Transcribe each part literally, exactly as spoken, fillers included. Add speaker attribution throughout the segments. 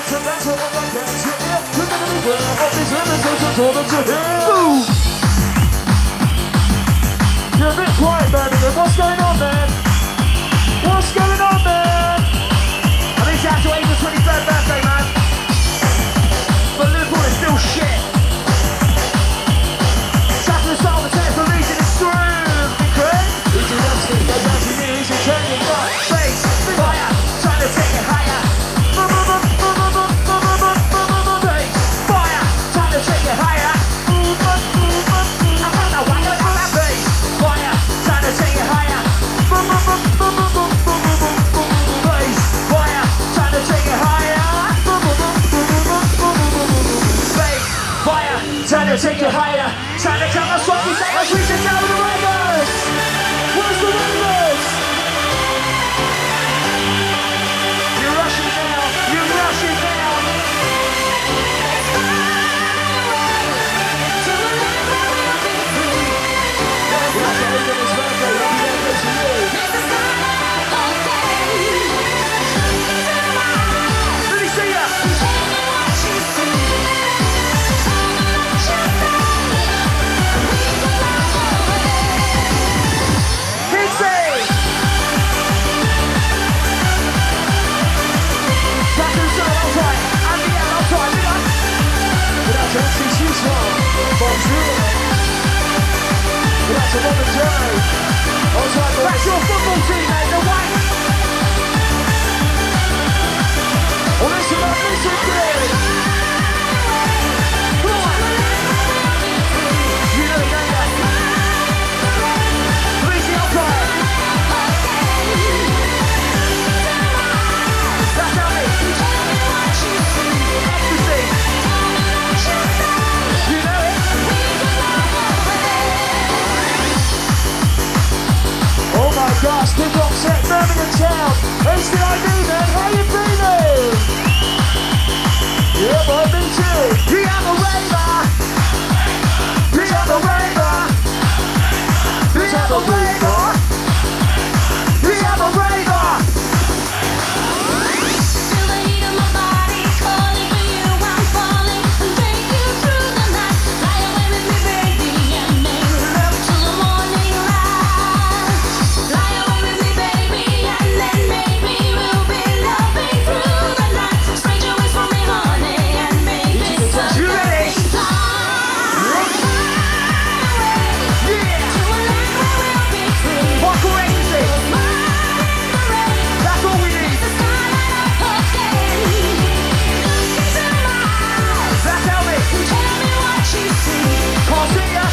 Speaker 1: You're a bit quiet, Birmingham. What's going on, man? What's going on, man?
Speaker 2: I think it's actually Aiden's twenty-third birthday, man. But Liverpool is still shit. Shout to the start of the tennis for reason it's through. Because
Speaker 1: Easy dancing, go dancing, easy training, right?
Speaker 2: face, fire, trying to take it higher. Face, fire, trying to take it higher. I found out why you're that face. Fire, trying to take it higher. Face, fire, trying to take it higher. Face, fire, trying to take it higher. Trying to come us what we say as we sit down with the Ravens. Where's the Ravens? You're rushing now, you're rushing now. Let me see ya. That's your football team, mate, the white.
Speaker 1: Oh, listen up, listen good.
Speaker 2: Come on. You know it, don't you? Please, the outside. That's how me. Ecstasy. You know it.
Speaker 1: Oh my gosh, big rock set, Birmingham Town. H D I D, man, how you feeling? Yeah, boy, me too.
Speaker 2: We have a raver. We have a raver. We have a raver. We have a raver.
Speaker 3: Feel the heat of my body calling for you. I'm falling and take you through the night. Fly away with me, baby, and make love till the morning light. Fly away with me, baby, and then maybe we'll be loving through the night. Spread your wings for me, honey, and make this a
Speaker 2: You ready?
Speaker 3: loving time.
Speaker 2: Yeah.
Speaker 3: To a land where we'll be free.
Speaker 2: What crazy. That's all we need. That's how me. Can't see ya.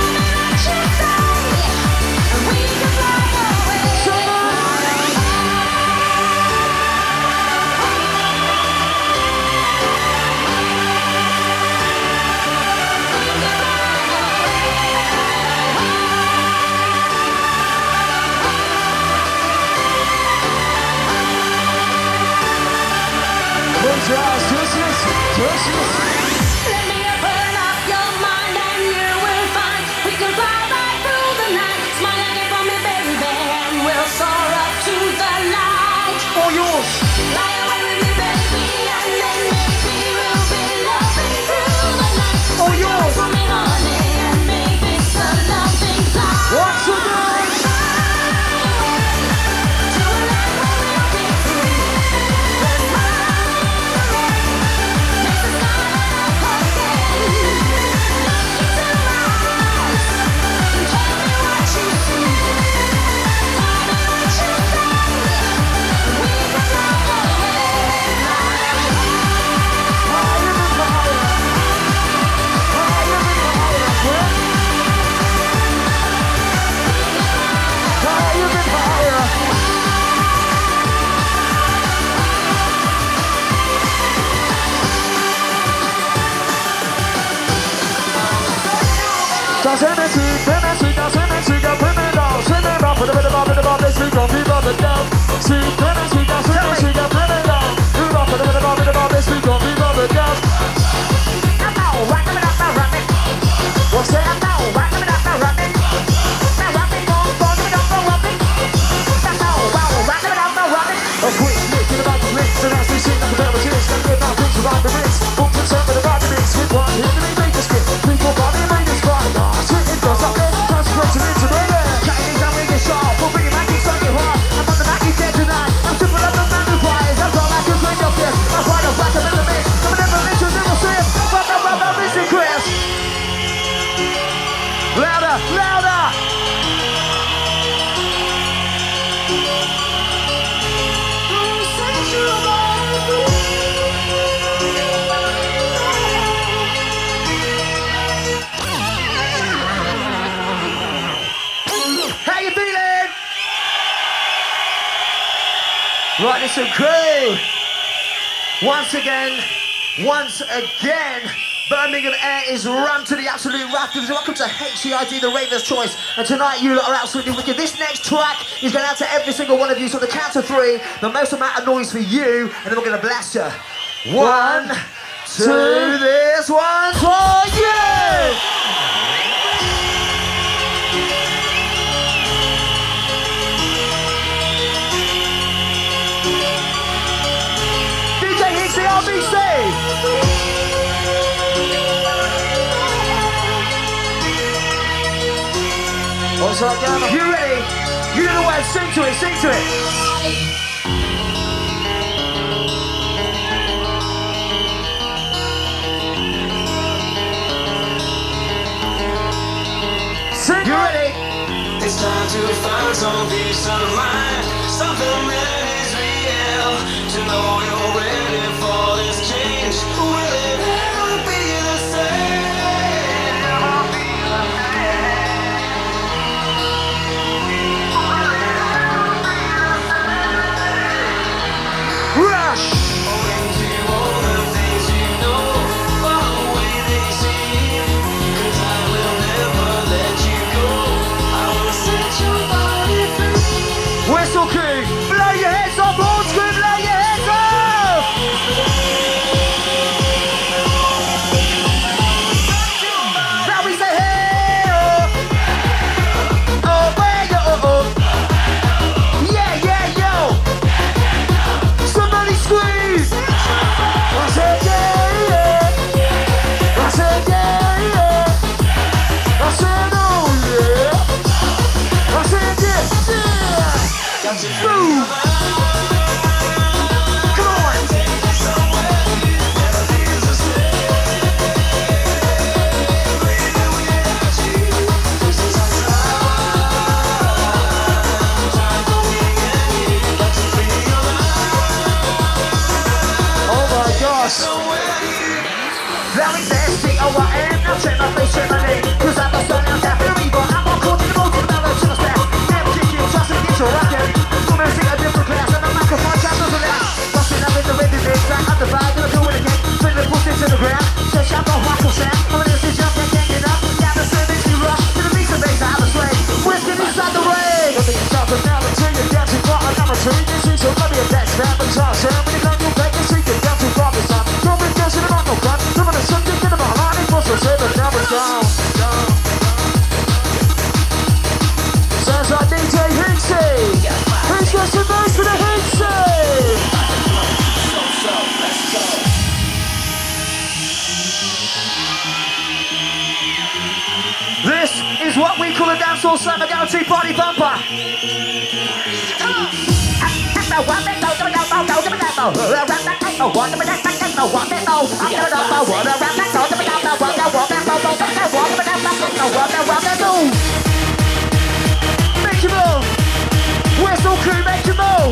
Speaker 1: Close your eyes, just listen, just listen.
Speaker 3: Let me open up your mind and you will find we can fly right through the night. Smile at it for me, baby, and we'll soar up to the light.
Speaker 2: All yours.
Speaker 3: Fly away with me, baby, and then maybe we'll be loving through the night.
Speaker 2: All yours.
Speaker 3: For me, honey, and make this a loving flight.
Speaker 1: Once again.
Speaker 3: To a land where we'll be free. Let's fly away. Make the sky light up again. Look into my eyes and tell me what you see. Tell me what you say. We can fly away.
Speaker 1: Higher and higher. Higher and higher. Higher and higher. Das Hennessy, Hennessy, das Hennessy, got put it down. Send it up, put it up, put it up, let's be gone, be rub it down. See, Hennessy, das Hennessy, got put it down. Put it up, put it up, put it up, let's be gone, be rub it down. What's that? A quick look at the back of the lips, and as we see, like a pair of tears, stand with our
Speaker 2: How you feeling? Right, listen, crew. Once again, once again, Birmingham Air is run to the absolute rafters. Welcome to H C I D, the Ravers' Choice. And tonight you lot are absolutely wicked. This next track is going out to every single one of you. So the count of three, the most amount of noise for you, and then we're going to blast you. One, two, this one for you! D J Hicks, the R B C!
Speaker 1: What's up, Gamma?
Speaker 2: You ready? You know the words, sing to it, sing to it. Sing, you ready?
Speaker 4: It's time to find some peace of mind, something that is real. To know you're ready for this change. Will it ever be the same? Never be the same.
Speaker 2: Rush!
Speaker 4: Owing to all the things you know, far away they seem. 'Cause I will never let you go. I will set your body free.
Speaker 2: Whistle crew, blow your heads off, old school, blow your heads off! Now we say hey, oh, oh, where you, oh, oh. Yeah, yeah, yo! Somebody squeeze! I said yeah, yeah! I said yeah, yeah! I said oh yeah! I said yeah, yeah! Move! Come on! Oh my gosh! Let me say, see how I am, now check my face, check my name. 'Cause I'm the son of that very evil. I'm all caught in the mold, and I'm a to the staff. Never kick you, trust me, get your rocket. Come and sing a different class, and the microphone tries to relax. Busting up in the rhythm, it's like I'm the vibe, gonna do it again. Spin the pussy to the ground, so shout the hardcore sound. I'm gonna sit jump and can't get up. Down the service, you rush, to the beats and bass, I'm a slave. Whiskey inside the rain.
Speaker 1: Nothing is out of now until you get to far. I'm a train, you see, so let me a dance, man, but toss. And when you come to play, you see, you get to far, it's not. Don't be dancing around no gun. Some of the subject in the behind, it was to say, but now it's down.
Speaker 2: Sounds like D J Hinksy. Who's got some noise for the Hinksy? This is what we call a dancehall slammer guarantee party bumper. Make your move. Whistle crew, make your move.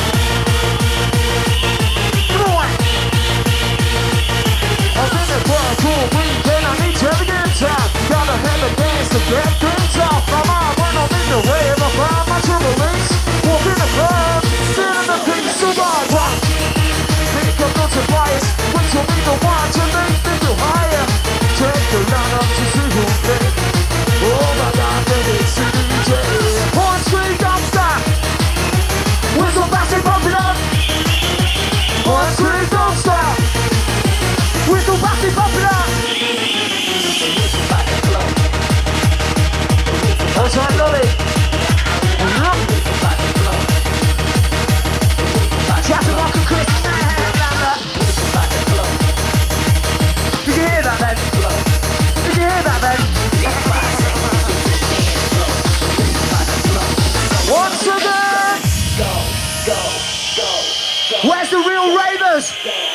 Speaker 2: Come on.
Speaker 1: I've been a club for a weekend, I need to have a good time. Gotta have a dance to get things off my mind. When I'm in the wave, I find my true release. Walk in the club, sit in the peace of my rock. Think I'm not surprised, wait till me the one to make me feel higher. Take the line up to see who they. Oh my God, baby, it's D J.
Speaker 2: One, three, don't stop. Whistle, bass, and pump it up. One, three, don't stop. Whistle, bass, and pump it up. That's right, Lolly. Traffic Rock and Chris. Did you hear that, Ben? Did you hear that, Ben? Once again! Where's the real ravers?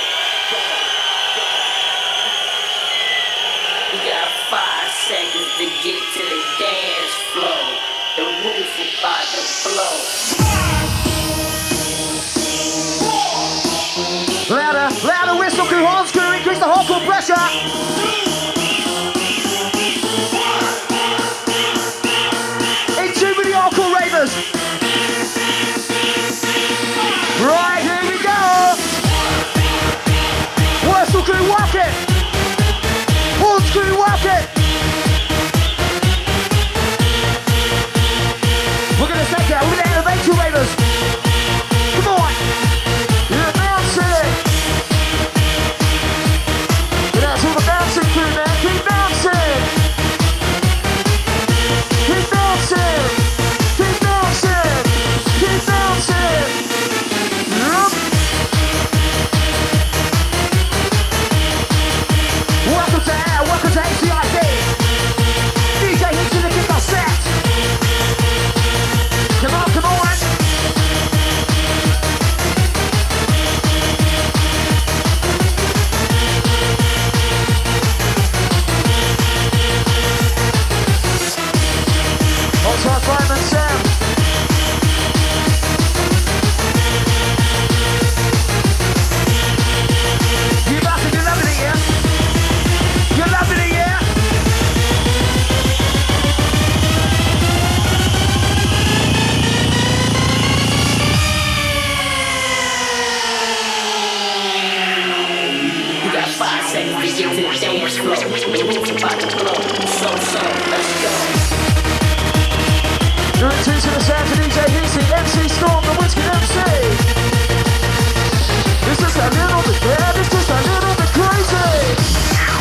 Speaker 4: We got five seconds to get to the dance floor. The roof is about to blow.
Speaker 5: five seconds to get to the dance floor. The roof about to blow. So, so, let's go.
Speaker 1: You're in tune to the sound of D J Heasy, M C Storm, the Whiskey M C. It's just a little bit bad, it's just a little bit crazy.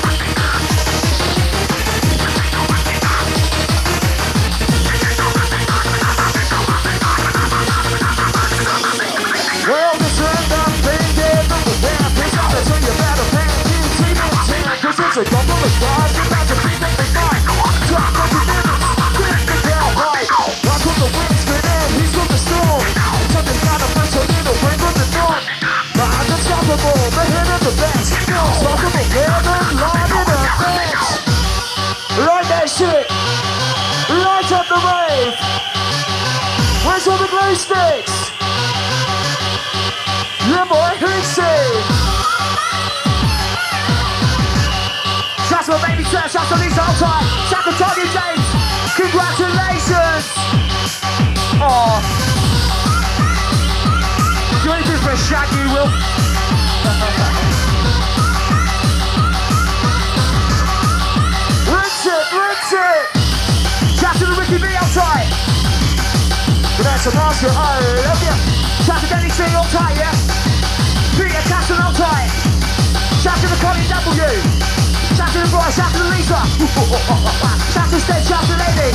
Speaker 1: Well, this end up being dead, but the damn thing's on to tell you about a fan, you see me in town, cause it's a couple of guys about to be up the night. Drop on the minutes, get the down right. I put the winds spin in, he's from the storm. Something got a bunch of little bring from the north. But I'm unstoppable, the head of the best. Unstoppable, heaven, line in advance. Light that shit, light up the rave. Where's all the glow sticks? Yeah, boy, Hootsy! Shouts to my baby church, shouts to Lisa Altai, shouts to Tony James, congratulations! Aww. Do anything for a shag, you will? Rinse it, rinse it! Shouts to the Ricky B Altai! Good night, Samasca, I love you! Shout to Danny C, all tight, yeah? Peter Castle, all tight. Shout to the Colin W. Shout to the Bryce, shout to the Lisa. Shout to Steph, shout to the Lady.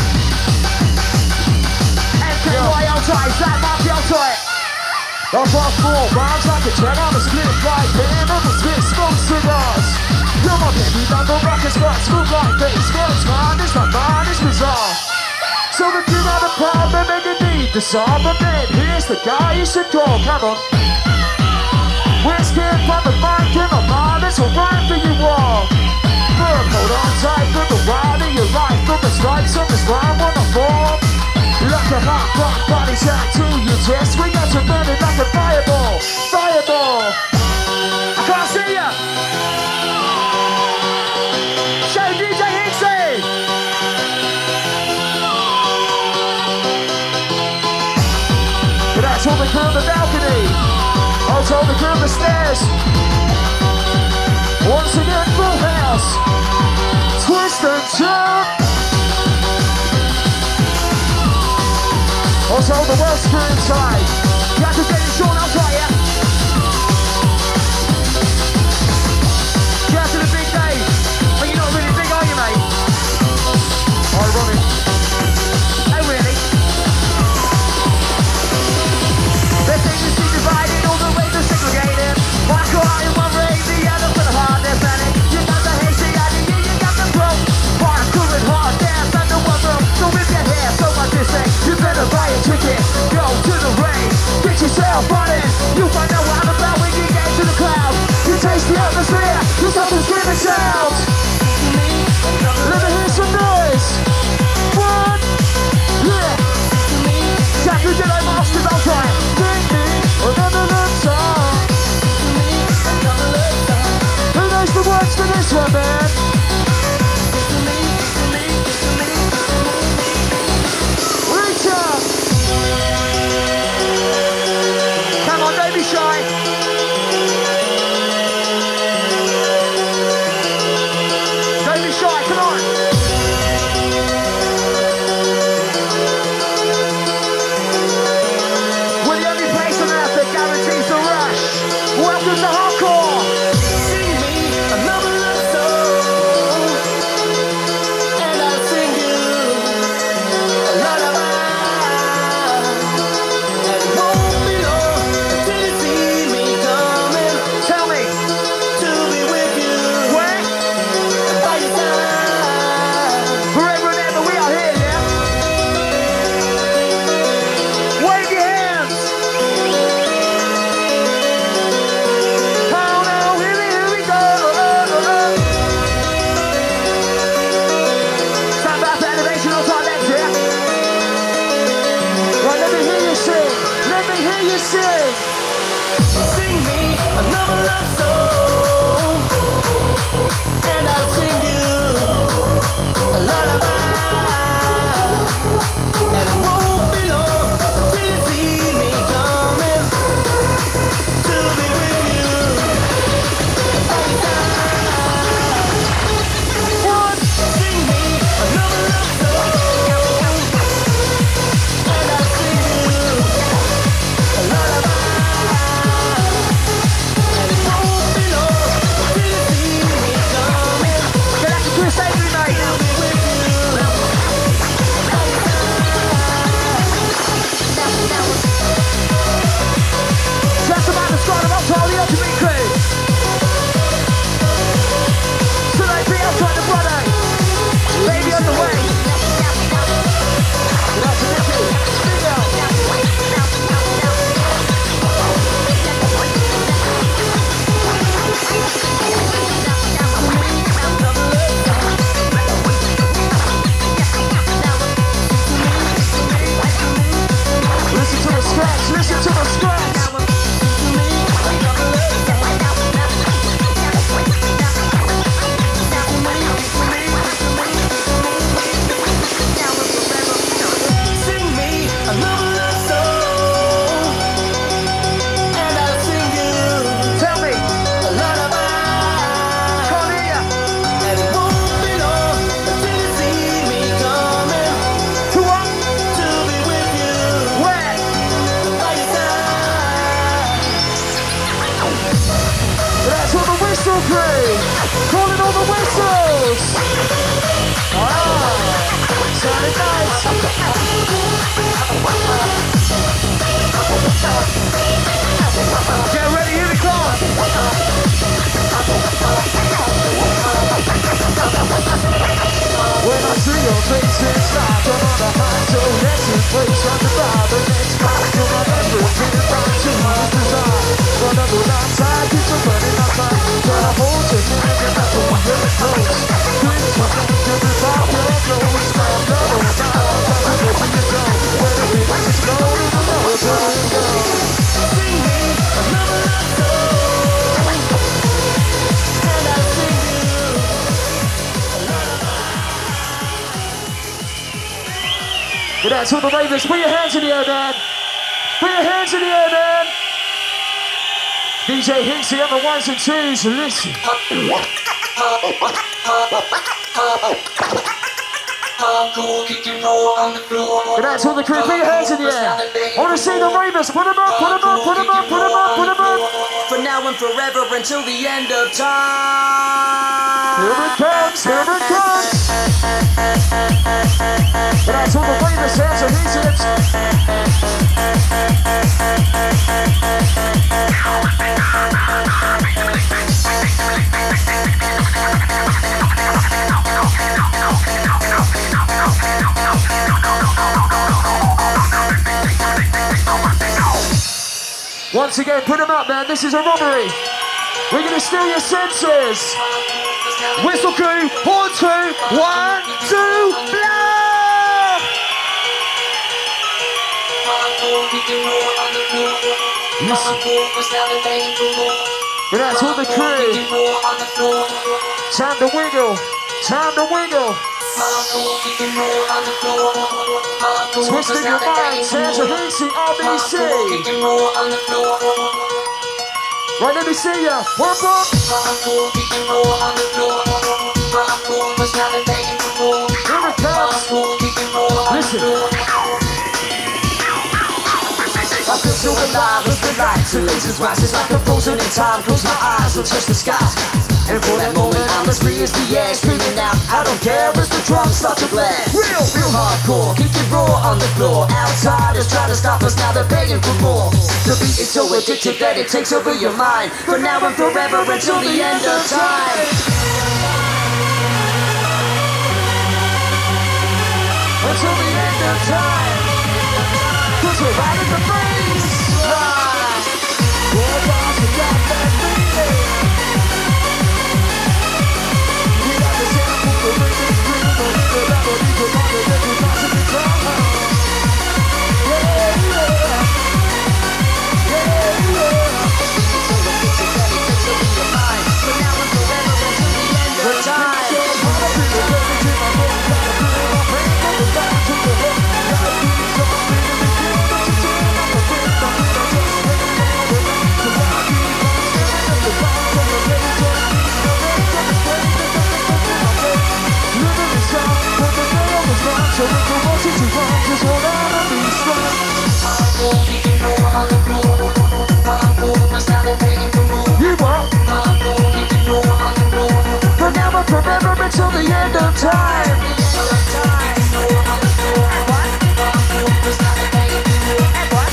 Speaker 1: M K Y, all tight. Zach Marky, all tight. Up off four, rhymes like a jet on a split right hand on the spit, smoke cigars. Come on, baby, down the rock and spot, smooth like this. What's mine is my mind is bizarre. So we give out a pub and make it need the song, but then here's the guy you should call, come on. Whiskey from the mic in my mind, it's a rhyme for you all. Firm, hold on tight for the ride of your life, from the stripes of this rhyme on the form. Like a hot rock body shot to your chest, we got you burning like a fireball, fireball. I can't see ya. Show D J Hicksy. That's all the crew on the balcony. Also all the crew on the stairs. Once again, full house. Twist and turn. Also the Welsh crew inside. You have to get it short, I'll try ya. Shout to the big Dave. But you're not really big, are you, mate? Ironic. Oh, really? The thing is to divided, all the ways are segregated. One caught in one ring, the other for the heart, they're panic. You got the hasty idea, you, you got the broke. One current hard dance under one room. So if your hair so much to say, you better buy a ticket. Go to the rain, get yourself on it. You find out what I'm about when you get to the clouds. You taste the atmosphere, you start to scream and shout. Let me hear some noise. One, yeah. Jack, you did I master all time. Another love song. Who knows the words for this one, man? Reach up. Come on, don't be shy. Don't be shy, come on. We're the only place on earth that guarantees the rush. Welcome to hardcore.
Speaker 5: Sing me another love song, and I'll sing you a lullaby. And it won't be long until you see me coming
Speaker 1: Tell me,
Speaker 5: to be with you
Speaker 1: where?
Speaker 5: by your side.
Speaker 1: Forever and ever, we are here, yeah? Wave your hands. Oh no, here we, here we go. Stand by for elevation on top legs, yeah? Right, let me hear you sing. Let me hear you sing.
Speaker 5: Sing me another love song, and I'll sing you a lullaby. And it won't be long till you see me coming to be with you by your side.
Speaker 1: Calling all the whistles. Alright. Sounding nice. Get ready, here we come. When I see your face inside, come on the high, so let's embrace on the bar. The next part, you're my everything, find you my desire. Gonna go outside, keep on running outside. Gotta hold you, man, you're not the one you're close. Things will make you be far, you're close. Now, no, no, no, I'm gonna let you go. Where the beat is slow, you know where to go. See me, another soul, and I sing you. Good night to the Ravens. Put your hands in the air, man. Put your hands in the air, man. D J Hinksy on the ones and twos. Listen. Good night to the crew. Put your hands in the air. I want to see the Ravens. Put them up, put them up, put them up, put them up, put them up.
Speaker 5: For now and forever until the end of time.
Speaker 1: Here it comes, here it comes. But I told the Ravens hands and he's it. Once again, put them up, man. This is a robbery. We're gonna steal your senses. Whistle crew, horn two, one, two, blow! Listen. Good night to the crew. Time to wiggle, time to wiggle. Twisting your mind, Santa Hinksy, R B C. Right, let me see ya. One more. Here it comes. Listen. I feel so alive as the lights and lasers rises like I'm frozen in time. Close my eyes and touch the skies. And for that moment I'm as free as the air, screaming out, I don't care as the drums start to blast. Real, real hardcore, kick it raw on the floor. Outsiders try to stop us, now they're begging for more. The beat is so addictive that it takes over your mind. For now and forever until the end of time. Until the end of time. Cause we're right in the face. Right. We're about to get that feeling. So we can watch it to run, just hold on and be strong. You won't. From now and forever until the end of time. What? What?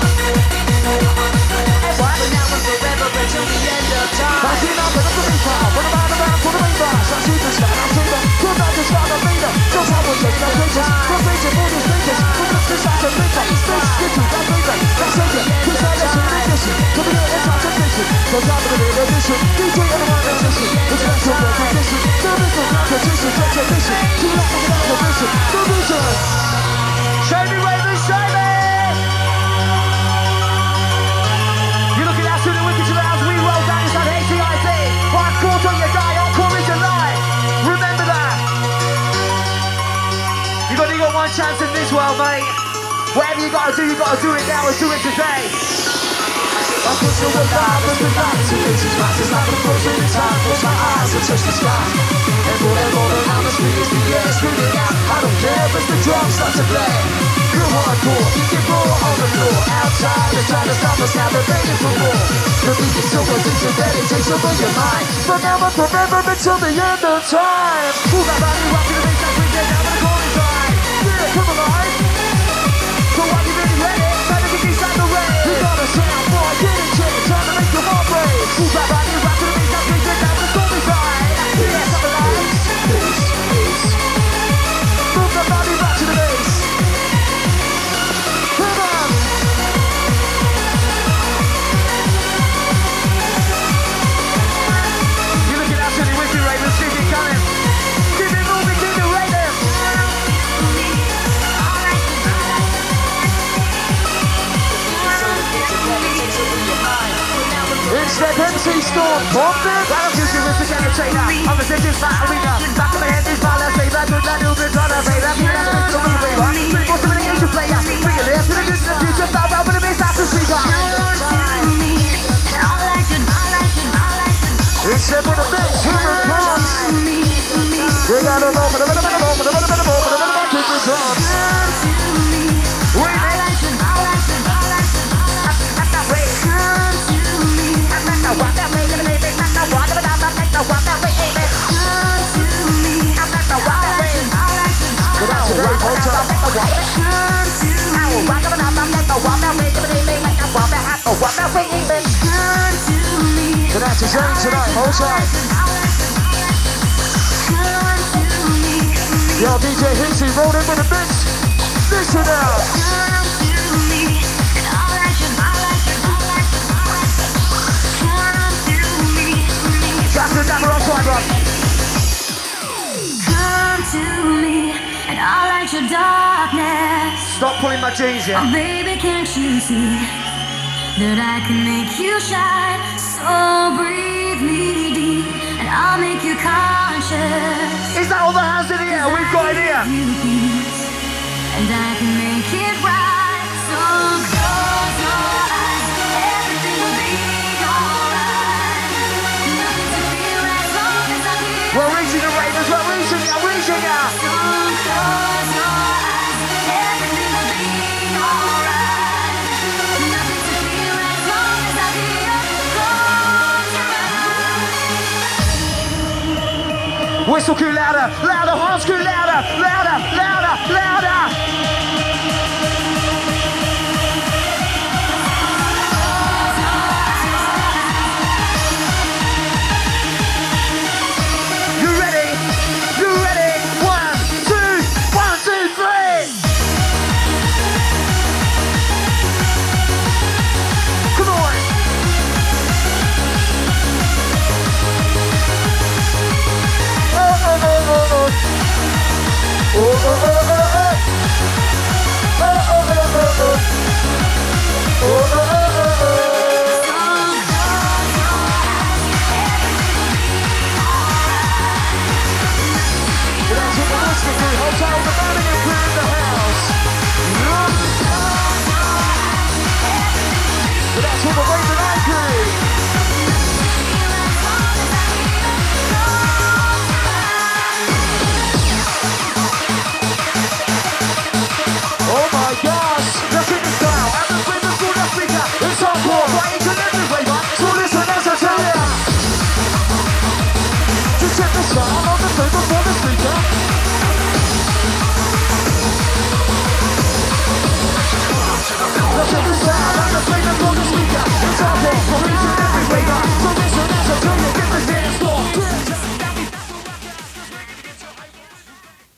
Speaker 1: What? From now and forever until the end of time. Backing up and up the beat pile. What about around for the main bars? I see the sky, I see the good night to start a leader. Just how we take no pictures. We're reaching for these pictures. We're just beside the big face. This is you, that's me, babe. That's it, who's that lesson in addition? Come here, it's our tradition. Cause I'm in the edition. D J and one musician. It's special recognition. There is no competition. Take your mission. Too long to get permission. The vision. Show me, Ravens, show me! You're looking absolutely wicked to the house. We roll down inside H C I C. One quarter, you die. Encore is alive. Remember that. You've only got one chance in this world, mate. Whatever you gotta do, you gotta do it now and do it today. I feel so alive as the lights and lasers rises like I'm frozen in time. Close my eyes and touch the sky. And for that moment I'm as free as the air, screaming out, I don't care as the drums start to play. Real
Speaker 2: hardcore. Get raw on the floor. Outside, they're trying to stop us now. They're begging for more. The beat is so addictive that it takes over your mind.
Speaker 1: But now I remember until the end of time.
Speaker 2: Move that body, rock to the bass, now bring it down to the corner side.
Speaker 1: Yeah, come alive.
Speaker 2: So are you really ready? Time to get inside the race.
Speaker 1: We got a sound boy, get into it. Time to make your heart race.
Speaker 2: Move that body, rock to the bass, now bring it down to the corner side. Yeah, come alive.
Speaker 1: Bass, bass. Move the body back to the bass. Come on.
Speaker 2: You're looking absolutely wicked, Ravens. Keep it coming. Keep it moving, keep it raining.
Speaker 1: It's that M C Storm, pump it.
Speaker 2: Right up to you, Mister Gary Trainer. I'm a sitting fat arena. Back of my head is ball, I say that good, that new bit, trying to say that. You're not going to be a flavor. Three more to the game to play. Bring it there to the distant future. Start out with the bass after speaker.
Speaker 1: It's that with a big human punch. We got a moment, a minute, a minute, a moment, a minute, a minute, a moment, a minute, a minute, a minute,
Speaker 2: Wait a minute. Walk that way, let me make that now. Walk that way, make that walk that way, amen. I'm not the walk that way.
Speaker 1: That's a great hotel.
Speaker 2: Walk that way, walk that way, make that walk that way, make that walk that way, walk that way, amen.
Speaker 1: So that's his name tonight, hold tight. Yo, D J Hissy, roll in with the mix. Listen out.
Speaker 2: That's the number on side, Rob.
Speaker 3: Come to me, and I'll light your darkness.
Speaker 2: Stop pulling my jeans, yeah?
Speaker 3: Oh, baby, can't you see that I can make you shine? So breathe me deep, and I'll make you conscious.
Speaker 2: Is that all the hands in the air? We've got it here.
Speaker 3: You peace, and I can make it right. So close your eyes, everything will be alright. Nothing to fear as long as I'm here.
Speaker 2: We're reaching the Ravens, we're reaching it, we're reaching it.
Speaker 3: So close your eyes, everything will be alright. Nothing to fear as long as I'm here. Close your eyes.
Speaker 2: Whistle cue louder, louder, horns cue louder, louder, louder, louder. You ready? You ready? One, two, one, two, three. Come on.
Speaker 1: Oh, oh, oh, oh, oh. Oh, oh, oh, oh, oh. Oh, oh, oh, oh, oh. Oh, oh, oh, oh, oh. That's what the Whiskey Crew, Hotel the Birmingham crew in the house. That's what the Raven Eye crew. Oh my gosh!
Speaker 2: Look at this now. I'm the Ravens for the speaker.
Speaker 1: It's encore!
Speaker 2: Right into every Raven.
Speaker 1: So listen as I tell ya! To check the sound on the table for the speaker.
Speaker 2: Look at the sound. I'm the Ravens for the speaker. It's encore. We're reaching